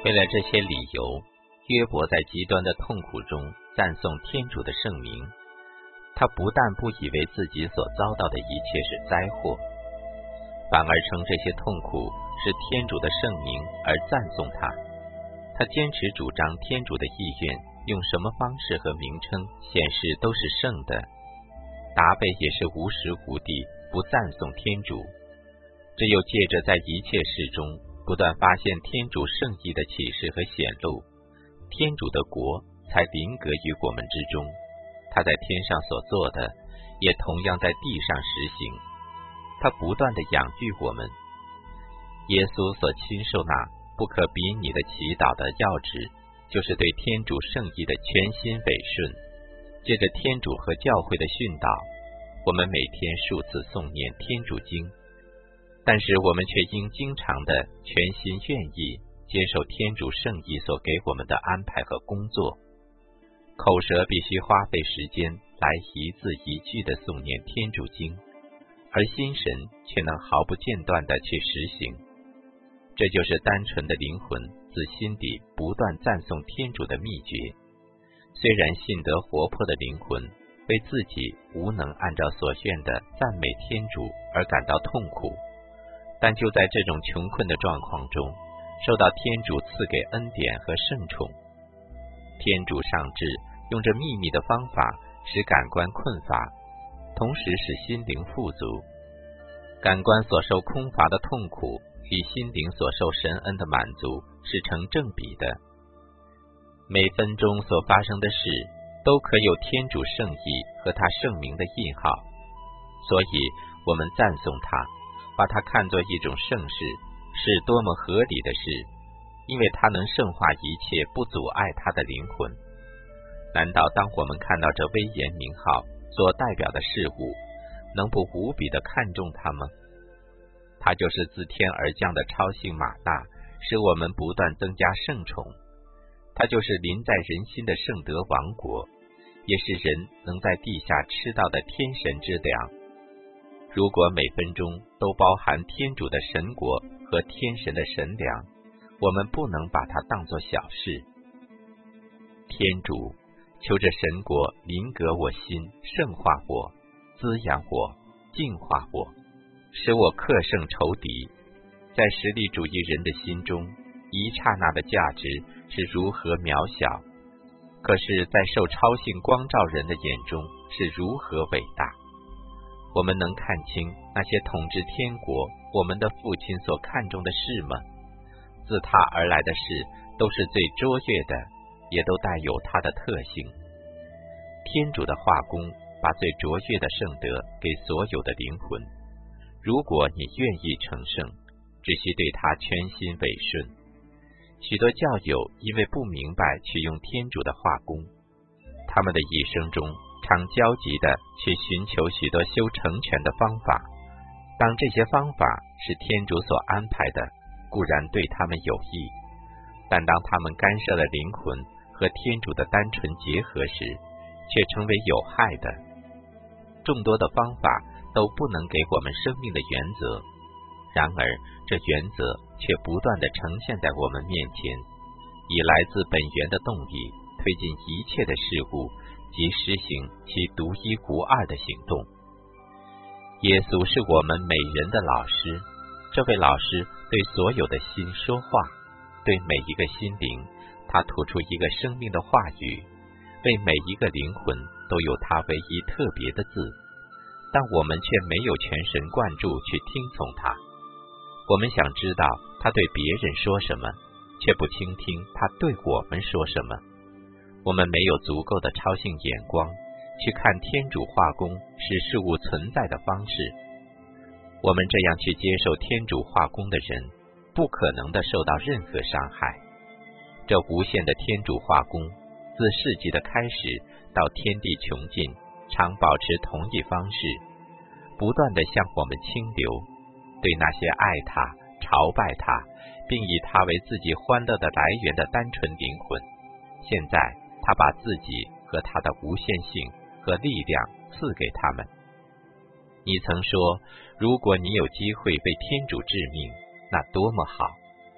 为了这些理由，约伯在极端的痛苦中赞颂天主的圣名。他不但不以为自己所遭到的一切是灾祸，反而称这些痛苦是天主的圣名而赞颂他。他坚持主张天主的意愿，用什么方式和名称显示都是圣的。达贝也是无时无地不赞颂天主，只有借着在一切事中不断发现天主圣意的启示和显露，天主的国才临格于我们之中。他在天上所做的，也同样在地上实行。他不断地养育我们。耶稣所亲受那不可比拟的祈祷的要旨，就是对天主圣意的全心委顺。借着天主和教会的训导，我们每天数次诵念天主经，但是我们却应经常的全心愿意接受天主圣意所给我们的安排和工作。口舌必须花费时间来一字一句的诵念天主经，而心神却能毫不间断的去实行。这就是单纯的灵魂自心底不断赞颂天主的秘诀。虽然信德活泼的灵魂为自己无能按照所愿的赞美天主而感到痛苦，但就在这种穷困的状况中，受到天主赐给恩典和圣宠。天主上至用着秘密的方法使感官困乏，同时使心灵富足。感官所受空乏的痛苦与心灵所受神恩的满足是成正比的。每分钟所发生的事都可有天主圣意和他圣名的印号，所以我们赞颂他，把它看作一种圣事，是多么合理的事，因为它能圣化一切不阻碍他的灵魂。难道当我们看到这威严名号所代表的事物，能不无比地看重它吗？它就是自天而降的超性玛纳，使我们不断增加圣宠。它就是临在人心的圣德王国，也是人能在地下吃到的天神之粮。如果每分钟都包含天主的神国和天神的神粮，我们不能把它当作小事。天主，求着神国临格我心，圣化我，滋养我，净化我，使我克胜仇敌。在实力主义人的心中，一刹那的价值是如何渺小，可是在受超性光照人的眼中是如何伟大。我们能看清那些统治天国我们的父亲所看重的事吗？自他而来的事都是最卓越的，也都带有它的特性。天主的化工把最卓越的圣德给所有的灵魂，如果你愿意成圣，只需对他全心委顺。许多教友因为不明白去用天主的化工，他们的一生中常焦急地去寻求许多修成全的方法。当这些方法是天主所安排的，固然对他们有益，但当他们干涉了灵魂和天主的单纯结合时，却成为有害的。众多的方法都不能给我们生命的原则，然而这原则却不断地呈现在我们面前，以来自本源的动力推进一切的事物及实行其独一无二的行动。耶稣是我们每人的老师，这位老师对所有的心说话，对每一个心灵他吐出一个生命的话语，为每一个灵魂都有他唯一特别的字，但我们却没有全神贯注去听从他。我们想知道他对别人说什么，却不倾听他对我们说什么。我们没有足够的超性眼光去看天主化工使事物存在的方式。我们这样去接受天主化工的人，不可能的受到任何伤害。这无限的天主化工，自世纪的开始到天地穷尽，常保持同一方式，不断地向我们倾流。对那些爱他、朝拜他，并以他为自己欢乐的来源的单纯灵魂，现在他把自己和他的无限性和力量赐给他们。你曾说，如果你有机会被天主致命，那多么好！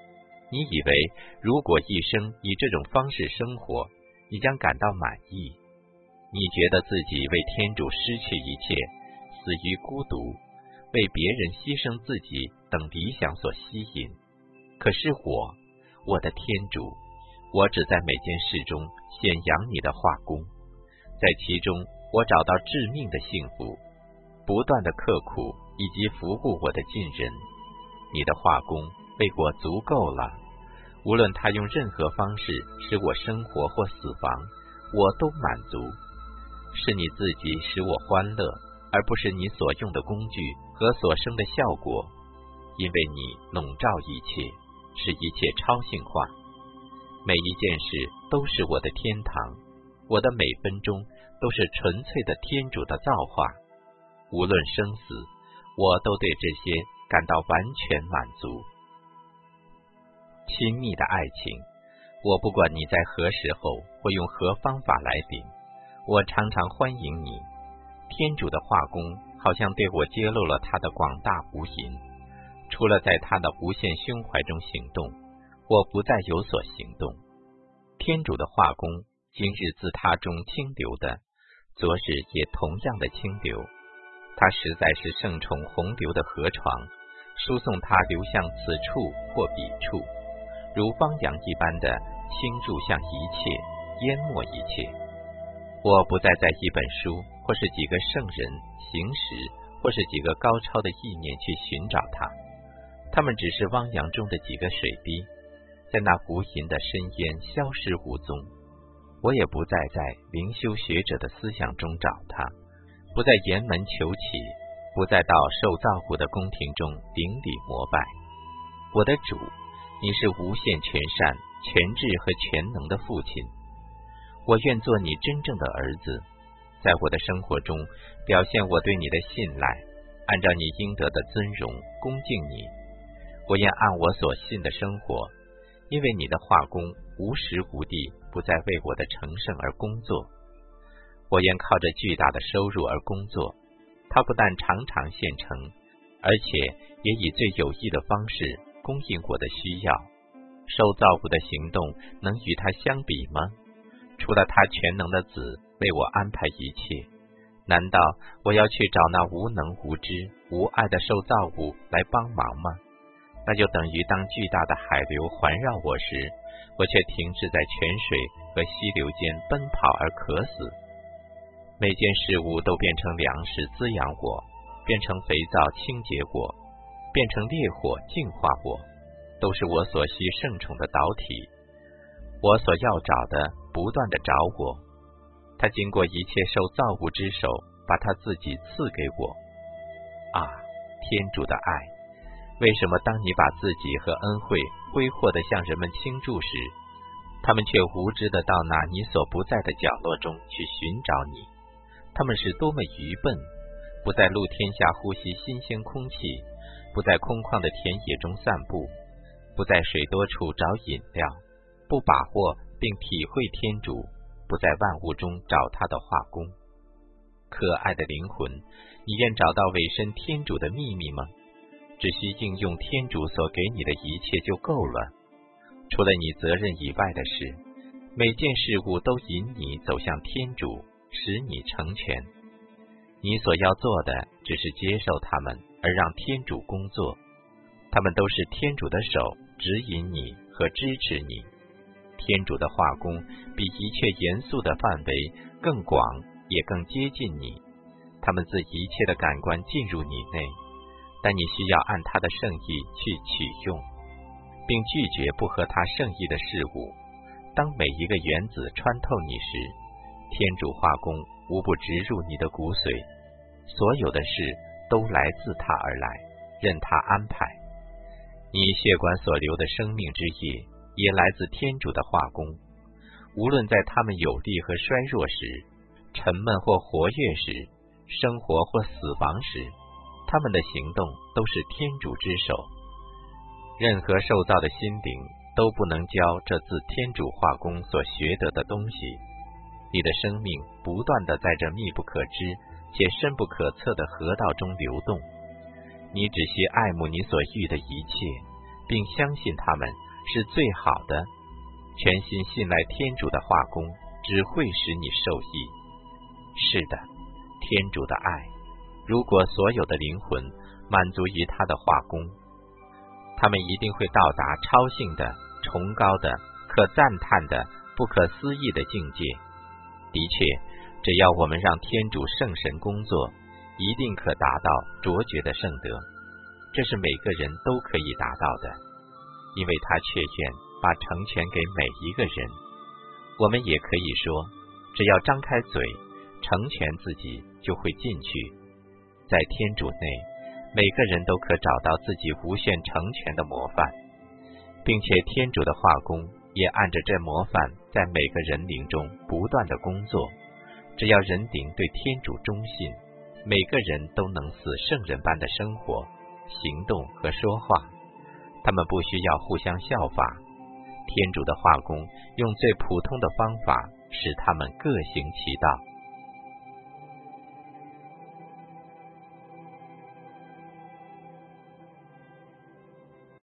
你以为如果一生以这种方式生活，你将感到满意？你觉得自己为天主失去一切，死于孤独，为别人牺牲自己等理想所吸引。可是我的天主，我只在每件事中显扬你的画工，在其中我找到致命的幸福，不断的刻苦以及服务我的近人。你的画工为我足够了，无论他用任何方式使我生活或死亡，我都满足。是你自己使我欢乐，而不是你所用的工具和所生的效果，因为你笼罩一切，使一切超性化。每一件事都是我的天堂，我的每分钟都是纯粹的天主的造化。无论生死，我都对这些感到完全满足。亲密的爱情，我不管你在何时候或用何方法来领，我常常欢迎你。天主的画工好像对我揭露了他的广大无垠，除了在他的无限胸怀中行动，我不再有所行动。天主的画工今日自他中清流的，昨日也同样的清流。他实在是盛宠洪流的河床，输送它流向此处或彼处，如汪洋一般的倾注向一切，淹没一切。我不再在一本书或是几个圣人行识或是几个高超的意念去寻找它，它们只是汪洋中的几个水滴，在那无垠的深渊消失无踪。我也不再在灵修学者的思想中找它，不在沿门求乞，不再到受造物的宫廷中顶礼膜拜。我的主，你是无限全善、全智和全能的父亲，我愿做你真正的儿子，在我的生活中表现我对你的信赖，按照你应得的尊荣恭敬你。我愿按我所信的生活，因为你的画工无时无地不再为我的成圣而工作。我愿靠着巨大的收入而工作，它不但常常现成，而且也以最有益的方式供应我的需要。受造物的行动能与它相比吗？除了他全能的子为我安排一切，难道我要去找那无能无知无爱的受造物来帮忙吗？那就等于当巨大的海流环绕我时，我却停滞在泉水和溪流间奔跑而渴死。每件事物都变成粮食滋养我，变成肥皂清洁我，变成烈火净化我，都是我所需圣宠的导体。我所要找的不断地找我，他经过一切受造物之手，把他自己赐给我。啊，天主的爱，为什么当你把自己和恩惠挥霍地向人们倾注时，他们却无知地到那你所不在的角落中去寻找你？他们是多么愚笨，不在露天下呼吸新鲜空气，不在空旷的田野中散步，不在水多处找饮料，不把握并体会天主，不在万物中找他的画工。可爱的灵魂，你愿找到委身天主的秘密吗？只需应用天主所给你的一切就够了。除了你责任以外的事，每件事物都引你走向天主，使你成全。你所要做的只是接受他们，而让天主工作。他们都是天主的手指引你和支持你。天主的画工比一切严肃的范围更广，也更接近你。他们自一切的感官进入你内，但你需要按他的圣意去取用，并拒绝不合他圣意的事物。当每一个原子穿透你时，天主画工无不植入你的骨髓，所有的事都来自他而来，任他安排。你血管所流的生命之液也来自天主的画工，无论在他们有力和衰弱时，沉闷或活跃时，生活或死亡时，他们的行动都是天主之手。任何受造的心灵都不能教这自天主画工所学得的东西。你的生命不断地在这密不可知且深不可测的河道中流动，你只需爱慕你所遇的一切，并相信他们是最好的。全心信赖天主的化工，只会使你受益。是的，天主的爱，如果所有的灵魂满足于他的化工，他们一定会到达超性的、崇高的、可赞叹的、不可思议的境界。的确，只要我们让天主圣神工作，一定可达到卓绝的圣德。这是每个人都可以达到的，因为他确愿把成全给每一个人。我们也可以说，只要张开嘴，成全自己就会进去。在天主内，每个人都可找到自己无限成全的模范，并且天主的化工也按着这模范在每个人灵中不断的工作。只要人灵对天主忠信，每个人都能似圣人般的生活、行动和说话。他们不需要互相效法，天主的化工用最普通的方法使他们各行其道。